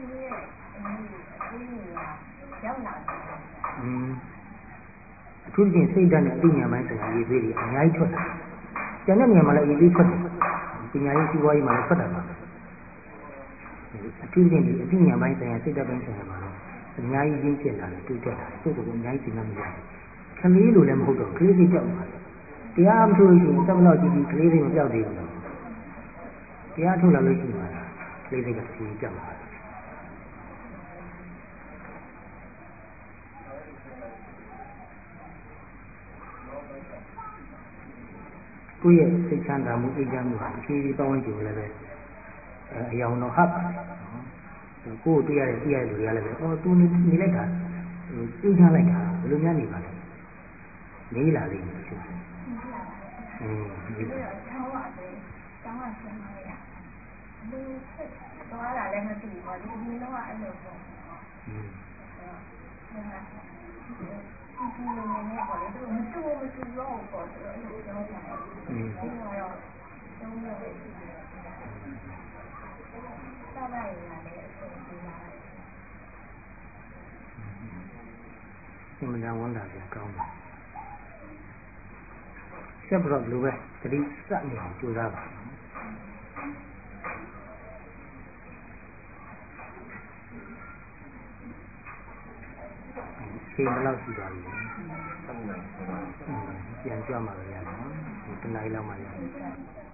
อืมအထူးသဖြင့်စိတ်ဓာတ်နဲ့အသိဉာဏ်ပိုင်းဆိုင်ရာရေးသွေးတွေအများကြီးထွက်တယ်။ကျန်တဲ့နေရာမှာလည်းရေးသွေးထွက်တယ်။ပညာရေးစီးပွားရေးမှာလည်းထွက်တာပါ။အထူးသဖြင့်ဒီအသိဉာဏ်ပိုင်းဆိုင်ရာစိတ်ဓာတ်ပိုင်းဆိုင်ရာမှာလည်းအများကြီးရင်းကျက်လာတယ်တိုးတက်လာတယ်။စိတ်ကိုအများကြီးသိမှမရတယ်။ခလေးလိုလည်းမဟုတ်တော့ခလေးစိတ်ကြောက်ပါဘူး။တရားမထုတ်လို့ရှိရင်တက်မလို့ကြည့်ပြီးခလေးစိတ်မပြောက်သေးဘူး။တရားထုတ်လာလို့ရှိရင်ခလေးစိတ်ကတဖြည်းဖြည်းပြောက်လာတယ်ကိုယ့်ရဲ့စိတ်ချမ်းသာမှုအေးချမ်းမှုဟာအရှိကြီးပတ်ဝန်းကျင်ကိုလည်းပဲအယောင်တော့ဟပ်ပါတယ်နော်ကိုယ်တွေ့ရတဲ့သိရတဲ့လူတွေကလည်းပဲအော်သူနေနေလိုက်တာအေးချမ်းလိုက်တာဘယ်လိုများနေပါလဲနေလာလိမ့်မယ်သူအင်းဒီတော့ဆောင်းပါတယ်ဆောင်းရဆင်းနေရလူဖြစ်သွားတာလည်းမသိဘူးပေါ့ဒီဒီလုံးကအဲ့လိုပေါ့อืมဒီလိုမျိုးနဲ့ပေါ့လေသူမတူမတူတော့ပေါ့ဆိုတော့အဲ့လိုပြောကြတယ်။ဒီကတော့သုံးလို့ရှိတယ်။သာသာရည်လည်းအဆင်ပြေလာတယ်။ဒီမှာဝန်တာပြန်ကောင်းတယ်။ဆက်ပြီးတော့လိုပဲတတိစနေအောင်ကြိုးစားပါချိန်ဘယ်လောက်ရှိပါလဲပြန်ကြွမှာပဲရတယ်နော်ဒီတနင်္လာနေ့လောက်မှရတယ်